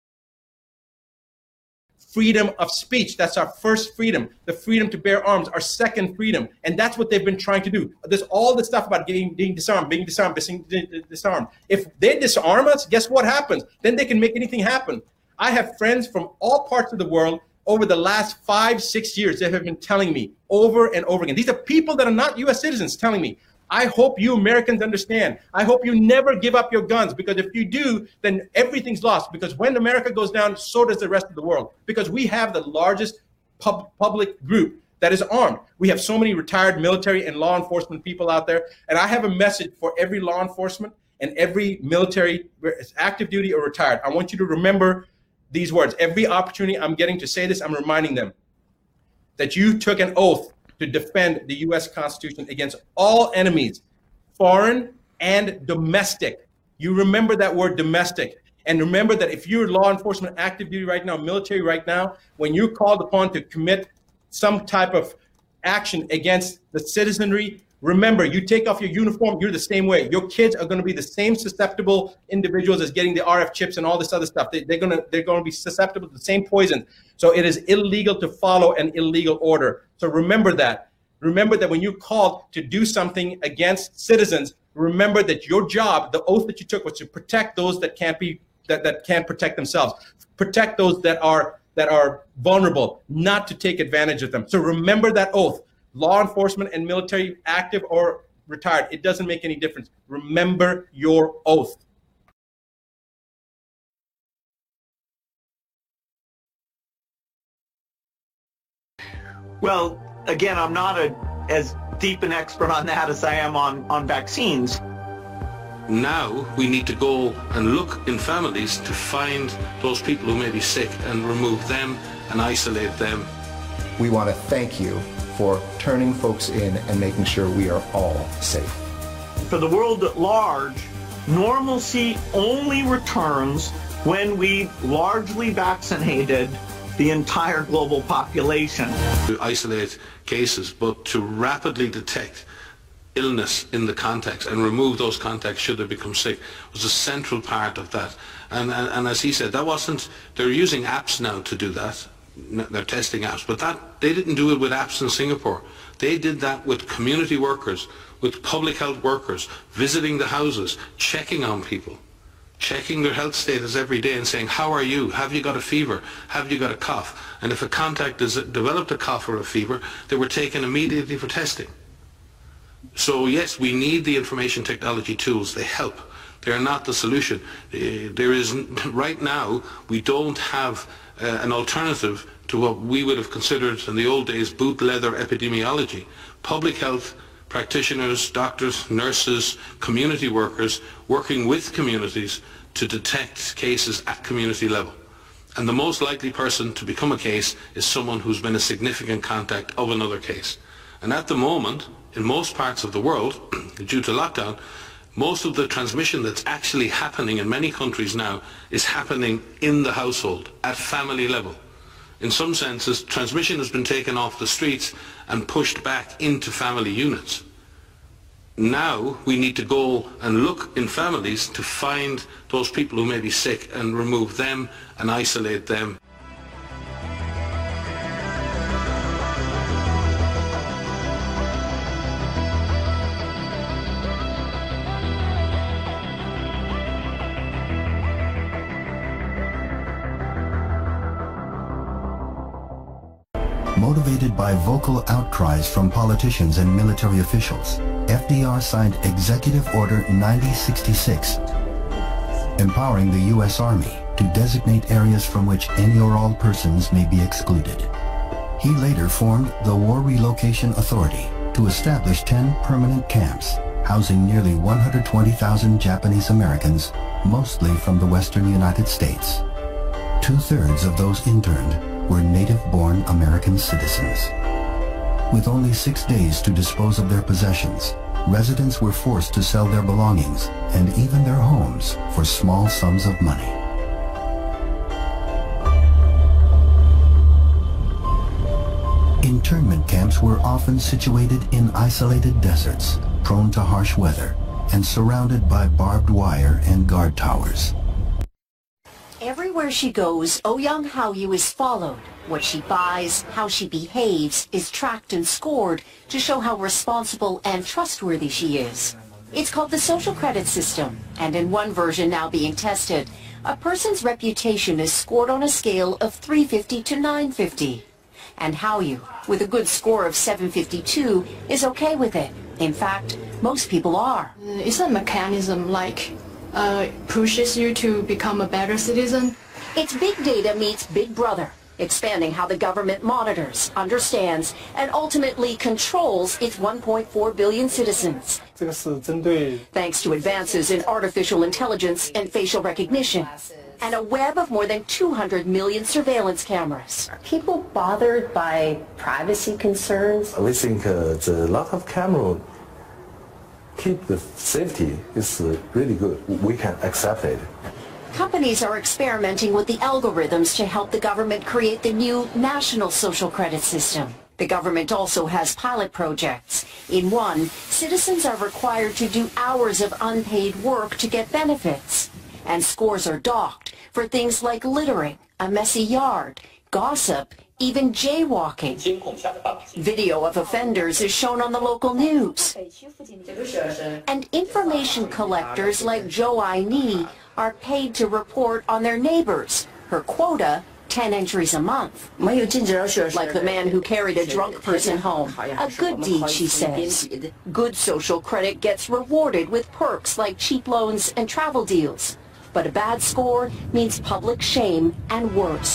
[SPEAKER 25] Freedom of speech, that's our first freedom. The freedom to bear arms, our second freedom. And that's what they've been trying to do. There's all this stuff about being disarmed. If they disarm us, guess what happens? Then they can make anything happen. I have friends from all parts of the world over the last 5-6 years that have been telling me over and over again. These are people that are not U.S. citizens telling me, I hope you Americans understand. I hope you never give up your guns, because if you do, then everything's lost. Because when America goes down, so does the rest of the world. Because we have the largest public group that is armed. We have so many retired military and law enforcement people out there. And I have a message for every law enforcement and every military, active duty or retired. I want you to remember these words. Every opportunity I'm getting to say this, I'm reminding them that you took an oath to defend the U.S. Constitution against all enemies, foreign and domestic. You remember that word domestic. And remember that if you're law enforcement, active duty right now, military right now, when you're called upon to commit some type of action against the citizenry, remember, you take off your uniform, you're the same way. Your kids are going to be the same susceptible individuals as getting the RF chips and all this other stuff. They're going to be susceptible to the same poison. So it is illegal to follow an illegal order. So remember that. Remember that when you're called to do something against citizens, remember that your job, the oath that you took, was to protect those that can't protect themselves. Protect those that are vulnerable, not to take advantage of them. So remember that oath. Law enforcement and military, active or retired, it doesn't make any difference. Remember your oath.
[SPEAKER 2] Well, again, I'm not as deep an expert on that as I am on vaccines.
[SPEAKER 3] Now we need to go and look in families to find those people who may be sick and remove them and isolate them.
[SPEAKER 5] We want to thank you for turning folks in and making sure we are all safe.
[SPEAKER 2] For the world at large, normalcy only returns when we've largely vaccinated the entire global population.
[SPEAKER 3] To isolate cases, but to rapidly detect illness in the context and remove those contacts should they become sick was a central part of that. And as he said, that wasn't, they're using apps now to do that. They're testing apps, but they didn't do it with apps in Singapore. They did that with community workers, with public health workers, visiting the houses, checking on people, checking their health status every day and saying, how are you? Have you got a fever? Have you got a cough? And if a contact developed a cough or a fever, they were taken immediately for testing. So yes, we need the information technology tools. They help. They are not the solution. There is, right now, we don't have an alternative to what we would have considered in the old days boot leather epidemiology. Public health practitioners, doctors, nurses, community workers working with communities to detect cases at community level. And the most likely person to become a case is someone who's been a significant contact of another case. And at the moment, in most parts of the world, due to lockdown, most of the transmission that's actually happening in many countries now is happening in the household, at family level. In some senses, transmission has been taken off the streets and pushed back into family units. Now we need to go and look in families to find those people who may be sick and remove them and isolate them.
[SPEAKER 6] Motivated by vocal outcries from politicians and military officials, FDR signed Executive Order 9066, empowering the U.S. Army to designate areas from which any or all persons may be excluded. He later formed the War Relocation Authority to establish 10 permanent camps housing nearly 120,000 Japanese Americans, mostly from the western United States. 2/3 of those interned were native-born American citizens. With only 6 days to dispose of their possessions, residents were forced to sell their belongings and even their homes for small sums of money. Internment camps were often situated in isolated deserts, prone to harsh weather, and surrounded by barbed wire and guard towers.
[SPEAKER 8] Everywhere she goes, Oh Young-Hao-Yu is followed. What she buys, how she behaves, is tracked and scored to show how responsible and trustworthy she is. It's called the social credit system, and in one version now being tested, a person's reputation is scored on a scale of 350 to 950. And Hao-Yu, with a good score of 752, is okay with it. In fact, most people are.
[SPEAKER 9] It's a mechanism like pushes you to become a better citizen.
[SPEAKER 8] It's big data meets Big Brother, expanding how the government monitors, understands, and ultimately controls its 1.4 billion citizens. Thanks to advances in artificial intelligence and facial recognition, and a web of more than 200 million surveillance cameras.
[SPEAKER 10] Are people bothered by privacy concerns?
[SPEAKER 11] We think the lot of camera keep the safety is really good. We can accept it.
[SPEAKER 8] Companies are experimenting with the algorithms to help the government create the new national social credit system. The government also has pilot projects. In one, citizens are required to do hours of unpaid work to get benefits. And scores are docked for things like littering, a messy yard, gossip, even jaywalking. Video of offenders is shown on the local news. And information collectors like Zhou Ai-Ni are paid to report on their neighbors. Her quota, 10 entries a month. Like the man who carried a drunk person home. A good deed, she says. Good social credit gets rewarded with perks like cheap loans and travel deals. But a bad score means public shame and worse.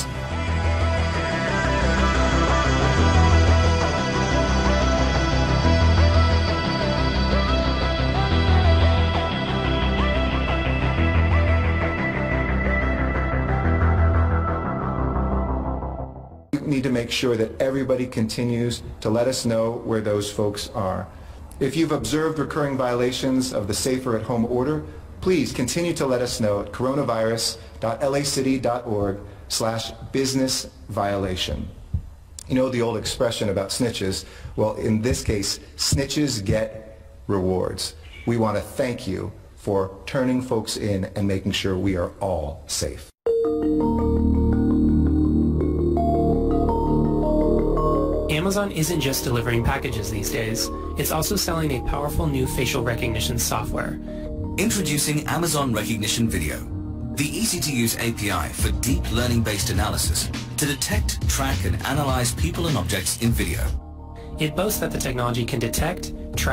[SPEAKER 5] We need to make sure that everybody continues to let us know where those folks are. If you've observed recurring violations of the Safer at Home order, please continue to let us know at coronavirus.lacity.org/business violation. You know the old expression about snitches? Well, in this case, snitches get rewards. We want to thank you for turning folks in and making sure we are all safe.
[SPEAKER 26] Amazon isn't just delivering packages these days, it's also selling a powerful new facial recognition software.
[SPEAKER 27] Introducing Amazon Rekognition Video, the easy-to-use API for deep learning-based analysis to detect, track, and analyze people and objects in video.
[SPEAKER 26] It boasts that the technology can detect, track,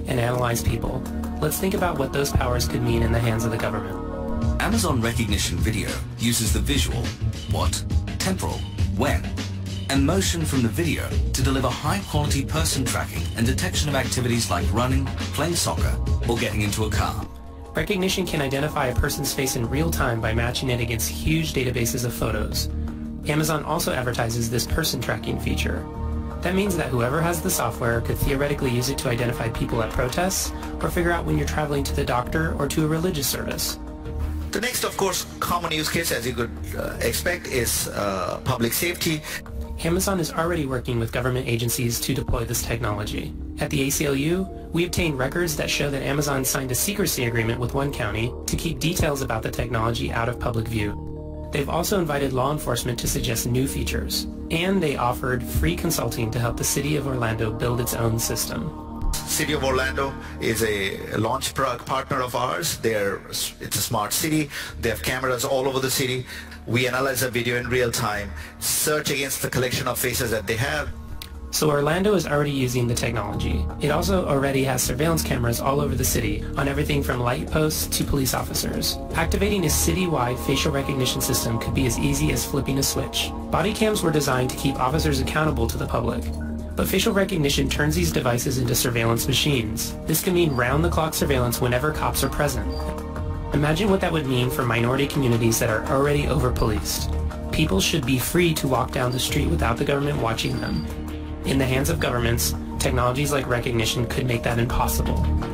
[SPEAKER 26] and analyze people. Let's think about what those powers could mean in the hands of the government.
[SPEAKER 27] Amazon Rekognition Video uses the visual, what, temporal, when, and motion from the video to deliver high-quality person tracking and detection of activities like running, playing soccer, or getting into a car.
[SPEAKER 26] Rekognition can identify a person's face in real time by matching it against huge databases of photos. Amazon also advertises this person tracking feature. That means that whoever has the software could theoretically use it to identify people at protests or figure out when you're traveling to the doctor or to a religious service.
[SPEAKER 12] The next, of course, common use case, as you could expect, is public safety.
[SPEAKER 26] Amazon is already working with government agencies to deploy this technology. At the ACLU, we obtained records that show that Amazon signed a secrecy agreement with one county to keep details about the technology out of public view. They've also invited law enforcement to suggest new features, and they offered free consulting to help the city of Orlando build its own system.
[SPEAKER 12] City of Orlando is a launch partner of ours. It's a smart city. They have cameras all over the city. We analyze the video in real time, search against the collection of faces that they have.
[SPEAKER 26] So Orlando is already using the technology. It also already has surveillance cameras all over the city, on everything from light posts to police officers. Activating a city-wide facial recognition system could be as easy as flipping a switch. Body cams were designed to keep officers accountable to the public. But facial recognition turns these devices into surveillance machines. This can mean round-the-clock surveillance whenever cops are present. Imagine what that would mean for minority communities that are already over-policed. People should be free to walk down the street without the government watching them. In the hands of governments, technologies like Rekognition could make that impossible.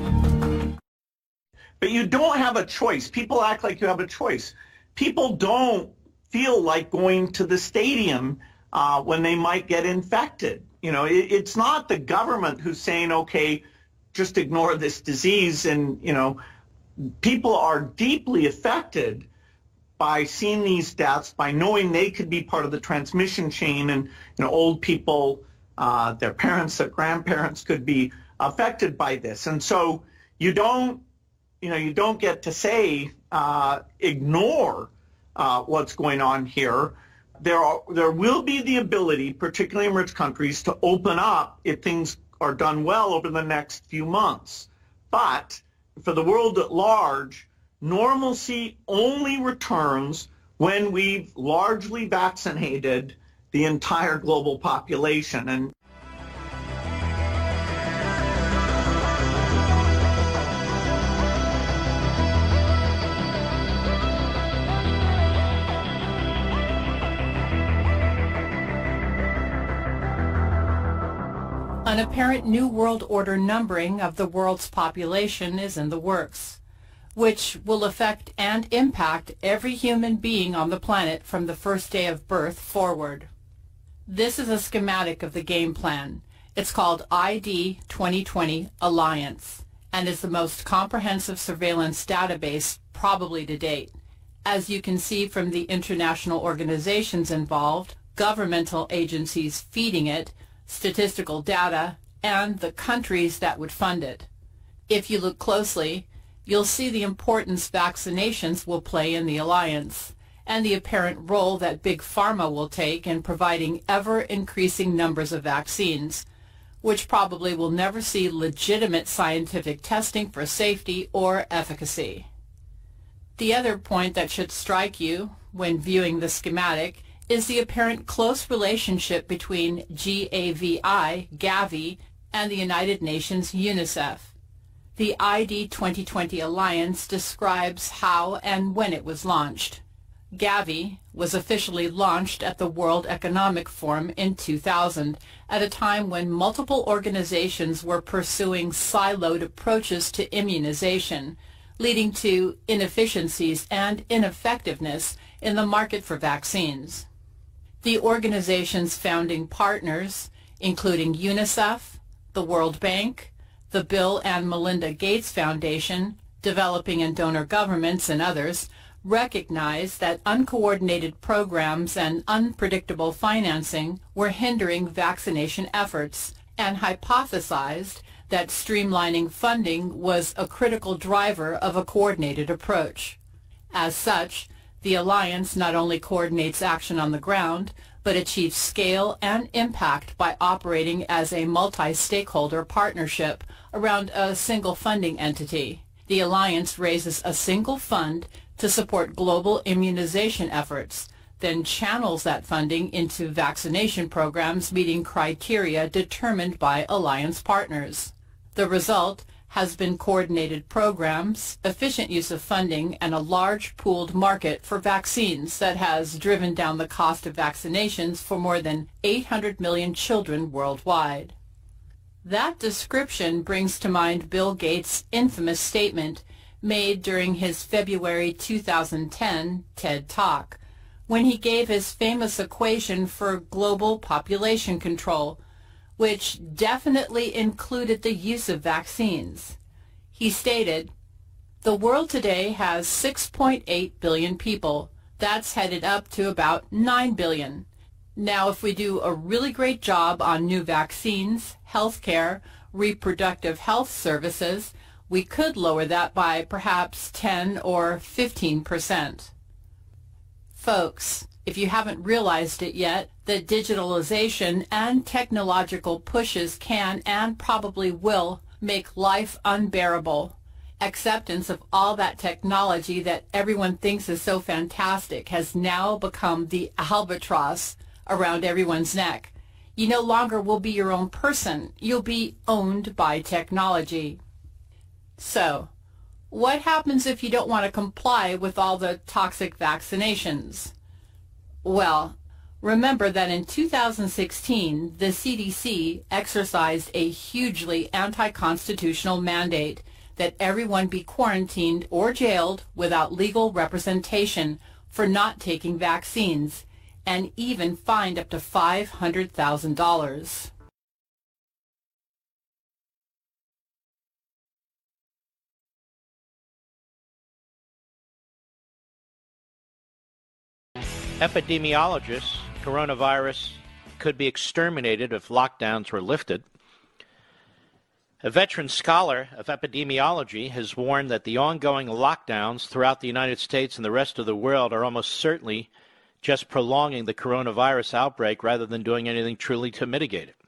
[SPEAKER 2] But you don't have a choice. People act like you have a choice. People don't feel like going to the stadium when they might get infected. You know, it's not the government who's saying, okay, just ignore this disease. And, you know, people are deeply affected by seeing these deaths, by knowing they could be part of the transmission chain, and, you know, old people, their parents, their grandparents could be affected by this. And so you don't get to say, ignore what's going on here. There will be the ability, particularly in rich countries, to open up if things are done well over the next few months. But for the world at large, normalcy only returns when we've largely vaccinated the entire global population. And
[SPEAKER 21] an apparent New World Order numbering of the world's population is in the works, which will affect and impact every human being on the planet from the first day of birth forward. This is a schematic of the game plan. It's called ID 2020 Alliance, and is the most comprehensive surveillance database probably to date. As you can see from the international organizations involved, governmental agencies feeding it, statistical data, and the countries that would fund it. If you look closely, you'll see the importance vaccinations will play in the alliance, and the apparent role that Big Pharma will take in providing ever-increasing numbers of vaccines, which probably will never see legitimate scientific testing for safety or efficacy. The other point that should strike you when viewing the schematic is the apparent close relationship between Gavi, and the United Nations UNICEF. The ID 2020 Alliance describes how and when it was launched. Gavi was officially launched at the World Economic Forum in 2000, at a time when multiple organizations were pursuing siloed approaches to immunization, leading to inefficiencies and ineffectiveness in the market for vaccines. The organization's founding partners, including UNICEF, the World Bank, the Bill and Melinda Gates Foundation, developing and donor governments, and others, recognized that uncoordinated programs and unpredictable financing were hindering vaccination efforts, and hypothesized that streamlining funding was a critical driver of a coordinated approach. As such, the Alliance not only coordinates action on the ground, but achieves scale and impact by operating as a multi-stakeholder partnership around a single funding entity. The alliance raises a single fund to support global immunization efforts, then channels that funding into vaccination programs meeting criteria determined by alliance partners. The result has been coordinated programs, efficient use of funding, and a large pooled market for vaccines that has driven down the cost of vaccinations for more than 800 million children worldwide. That description brings to mind Bill Gates' infamous statement made during his February 2010 TED Talk, when he gave his famous equation for global population control, which definitely included the use of vaccines. He stated, "The world today has 6.8 billion people. That's headed up to about 9 billion. Now, if we do a really great job on new vaccines, healthcare, reproductive health services, we could lower that by perhaps 10 or 15%. Folks, if you haven't realized it yet, that digitalization and technological pushes can and probably will make life unbearable. Acceptance of all that technology that everyone thinks is so fantastic has now become the albatross around everyone's neck. You no longer will be your own person. You'll be owned by technology. So, what happens if you don't want to comply with all the toxic vaccinations? Well, remember that in 2016, the CDC exercised a hugely anti-constitutional mandate that everyone be quarantined or jailed without legal representation for not taking vaccines, and even fined up to $500,000.
[SPEAKER 13] Epidemiologists, coronavirus could be exterminated if lockdowns were lifted. A veteran scholar of epidemiology has warned that the ongoing lockdowns throughout the United States and the rest of the world are almost certainly just prolonging the coronavirus outbreak rather than doing anything truly to mitigate it.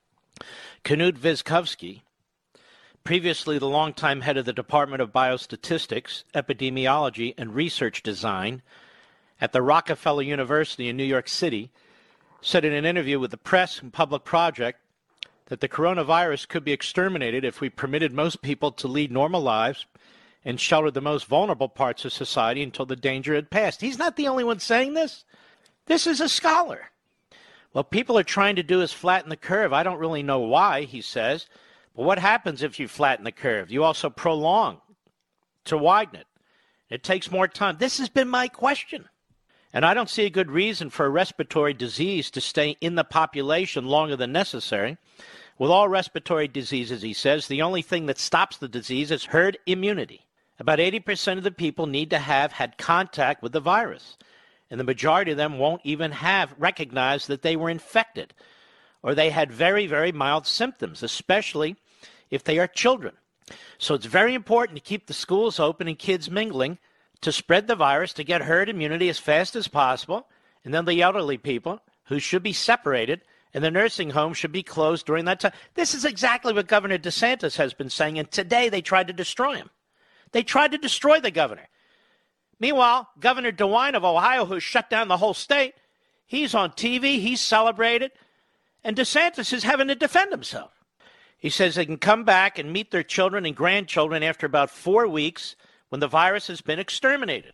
[SPEAKER 13] Knut Vysotsky, previously the longtime head of the Department of Biostatistics, Epidemiology, and Research Design at the Rockefeller University in New York City, said in an interview with the Press and Public Project that the coronavirus could be exterminated if we permitted most people to lead normal lives and sheltered the most vulnerable parts of society until the danger had passed. He's not the only one saying this. This is a scholar. What people are trying to do is flatten the curve. I don't really know why, he says. But what happens if you flatten the curve? You also prolong to widen it. It takes more time. This has been my question. And I don't see a good reason for a respiratory disease to stay in the population longer than necessary. With all respiratory diseases, he says, the only thing that stops the disease is herd immunity. About 80% of the people need to have had contact with the virus, and the majority of them won't even have recognized that they were infected, or they had very, very mild symptoms, especially if they are children. So it's very important to keep the schools open and kids mingling, to spread the virus, to get herd immunity as fast as possible, and then the elderly people who should be separated and the nursing home should be closed during that time. This is exactly what Governor DeSantis has been saying, and today they tried to destroy him. They tried to destroy the governor. Meanwhile, Governor DeWine of Ohio, who shut down the whole state, he's on TV, he's celebrated, and DeSantis is having to defend himself. He says they can come back and meet their children and grandchildren after about 4 weeks when the virus has been exterminated.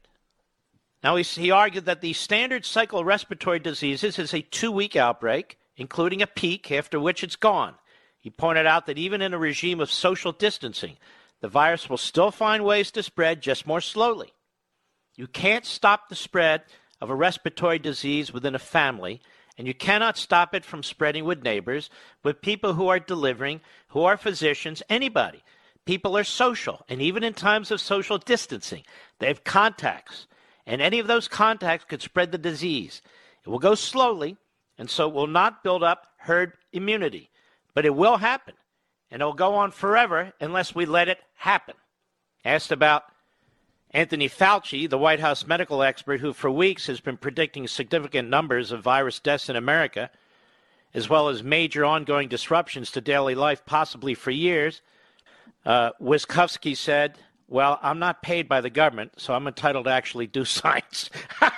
[SPEAKER 13] Now, he argued that the standard cycle of respiratory diseases is a 2-week outbreak, including a peak, after which it's gone. He pointed out that even in a regime of social distancing, the virus will still find ways to spread, just more slowly. You can't stop the spread of a respiratory disease within a family, and you cannot stop it from spreading with neighbors, with people who are delivering, who are physicians, anybody. People are social, and even in times of social distancing, they have contacts, and any of those contacts could spread the disease. It will go slowly, and so it will not build up herd immunity, but it will happen, and it will go on forever unless we let it happen. Asked about Anthony Fauci, the White House medical expert who for weeks has been predicting significant numbers of virus deaths in America, as well as major ongoing disruptions to daily life, possibly for years, Wiskowski said, well, I'm not paid by the government, so I'm entitled to actually do science.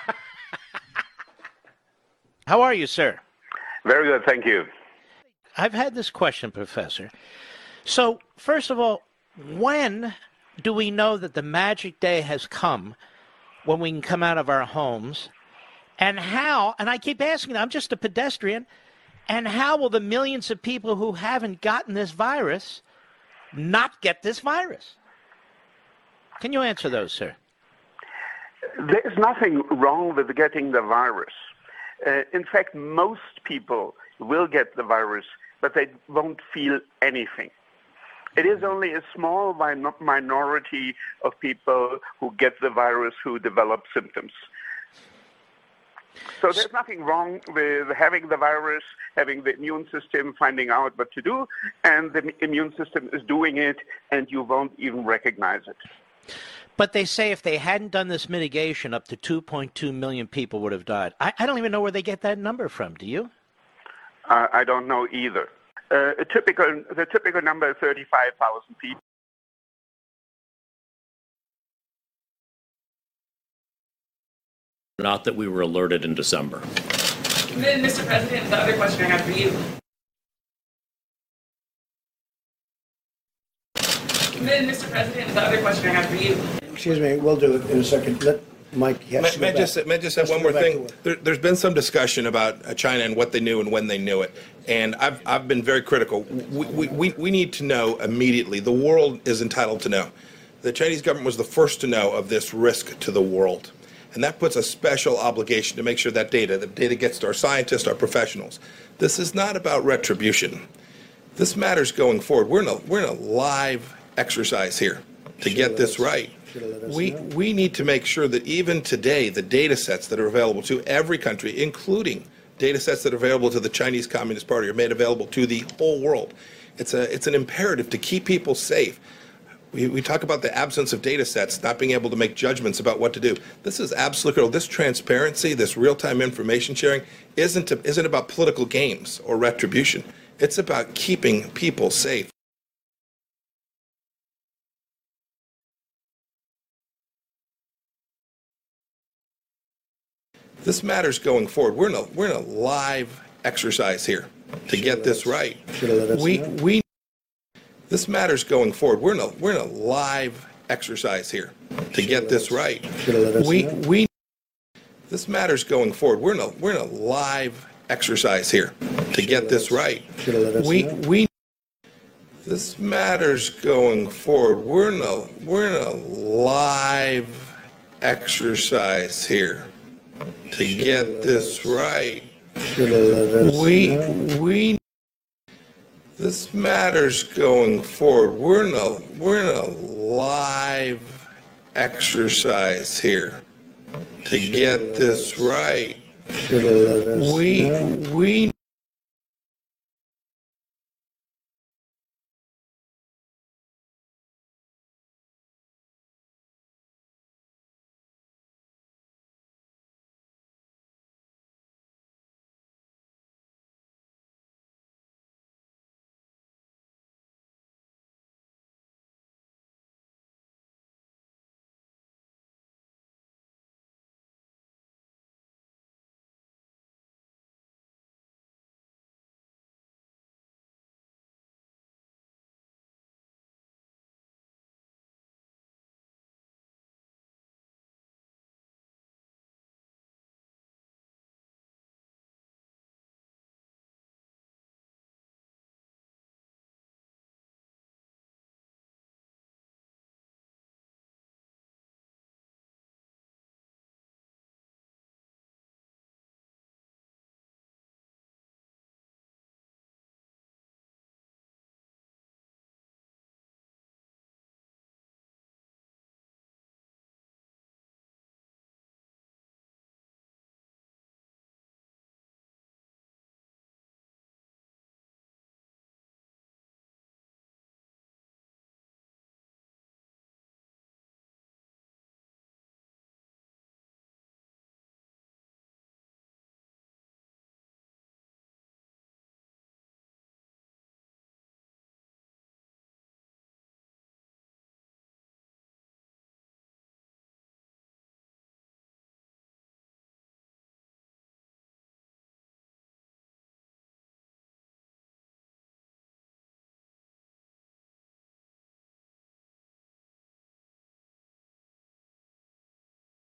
[SPEAKER 13] How are you, sir?
[SPEAKER 14] Very good, thank you.
[SPEAKER 13] I've had this question, Professor. So, first of all, when do we know that the magic day has come when we can come out of our homes? And how, and I keep asking, I'm just a pedestrian, and how will the millions of people who haven't gotten this virus not get this virus? Can you answer those, sir?
[SPEAKER 14] There's nothing wrong with getting the virus. In fact, most people will get the virus, but they won't feel anything. It is only a small minority of people who get the virus who develop symptoms. So there's nothing wrong with having the virus, having the immune system finding out what to do, and the immune system is doing it, and you won't even recognize it.
[SPEAKER 13] But they say if they hadn't done this mitigation, up to 2.2 million people would have died. I don't even know where they get that number from. Do you?
[SPEAKER 14] I don't know either. The typical number is 35,000 people.
[SPEAKER 15] Not that we were alerted in December.
[SPEAKER 16] And then, Mr. President, the other question I have for you. And then, Mr. President, the other question I have for you.
[SPEAKER 17] Excuse me, we'll do it in a second. Let Mike.
[SPEAKER 18] May I just add one more thing? There's been some discussion about China and what they knew and when they knew it, and I've been very critical. We need to know immediately. The world is entitled to know. The Chinese government was the first to know of this risk to the world, and that puts a special obligation to make sure that the data gets to our scientists, our professionals. This is not about retribution. This matters going forward. We're in a live exercise here to get this right. We need to make sure that even today, the data sets that are available to every country, including data sets that are available to the Chinese Communist Party, are made available to the whole world. It's an imperative to keep people safe. We talk about the absence of data sets, not being able to make judgments about what to do. This is absolutely critical. This transparency, this real-time information sharing isn't about political games or retribution. It's about keeping people safe. This matters going forward. We're in a live exercise here to get this right. This matters going forward. We're in a live exercise here to get this right. This matters going forward. We're in a live exercise here to get this right. This matters going forward. We're in a live exercise here to get this right. This matters going forward. We're in a live exercise here to get this right.